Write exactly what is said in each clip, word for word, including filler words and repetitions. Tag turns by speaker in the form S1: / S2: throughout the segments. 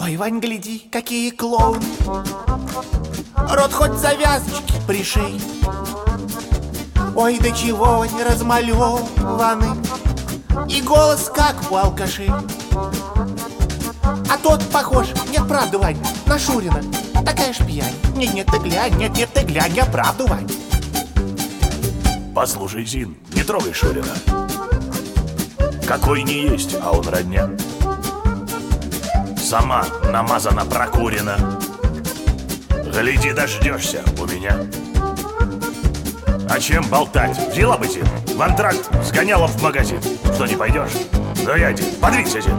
S1: Ой, Вань, гляди, какие клоуны. Рот хоть завязочки пришей. Ой, до чего они размалеваны. И голос как у алкашей. А тот похож, нет, правда, Вань, на Шурина. Такая ж пьянь. Нет-нет, ты глянь, нет-нет, ты глянь, я правду, Вань.
S2: Послушай, Зин, не трогай Шурина. Какой не есть, а он родня. Сама намазана, прокурена. Гляди, дождешься у меня. А чем болтать? Взяла бы, Зин, в антракт сгоняла в магазин. Что, не пойдешь? Да я, Зин, подвинься, Зин.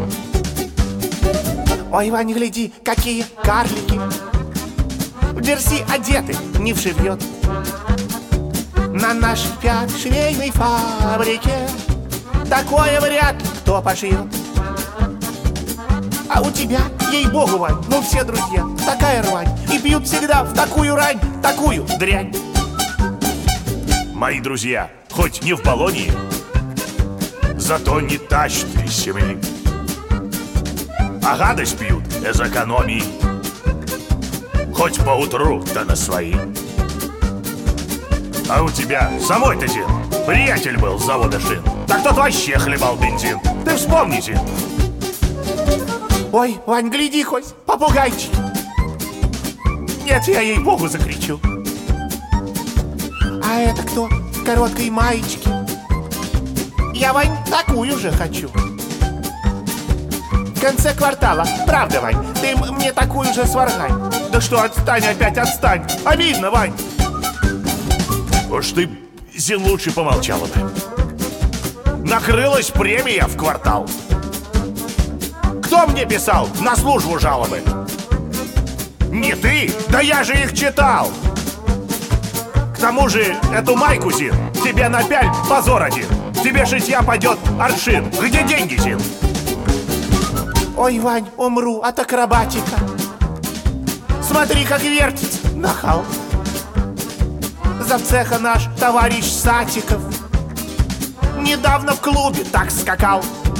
S1: Ой, Вань, гляди, какие карлики. В джерси одеты, не вшивет. На нашей пятой швейной фабрике такое вряд ли кто пошьет. А у тебя, ей-богу, Вань, ну все друзья, такая рвань. И пьют всегда в такую рань, такую дрянь.
S2: Мои друзья, хоть не в Болонии, зато не тащат из семьи. А гадость пьют из экономии. Хоть поутру, да на свои. А у тебя самой-то, Зин, приятель был с завода шин. Так тот вообще хлебал бензин. Ты вспомни, Зин.
S1: Ой, Вань, гляди хоть, попугайчик. Нет, я ей-богу закричу. А это кто в короткой маечке? Я, Вань, такую же хочу. В конце квартала, правда, Вань, ты мне такую же сваргай. Да что, отстань опять, отстань. Обидно, Вань.
S2: Уж ты, Зин, лучше помолчала бы. Накрылась премия в квартал. Кто мне писал на службу жалобы? Не ты? Да я же их читал. К тому же эту майку, Зин, тебе напяль, позор один. Тебе шитья пойдет аршин. Где деньги, Зин?
S1: Ой, Вань, умру от акробатика. Смотри, как вертится, нахал. Завцеха наш товарищ Сатиков недавно в клубе так скакал.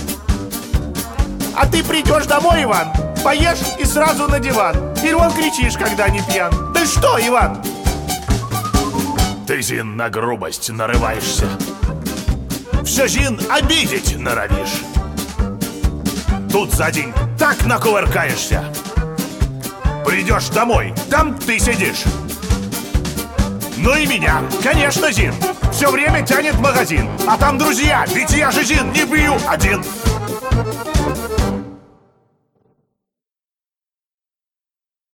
S1: А ты придешь домой, Иван, поешь и сразу на диван. И вон кричишь, когда не пьян. Ты что, Иван?
S2: Ты, Зин, на грубость нарываешься. Все, Зин, обидеть норовишь. Тут за день так накувыркаешься. Придешь домой, там ты сидишь. Ну и меня, конечно, Зин. Все время тянет в магазин. А там друзья, ведь я же, Зин, не пью один.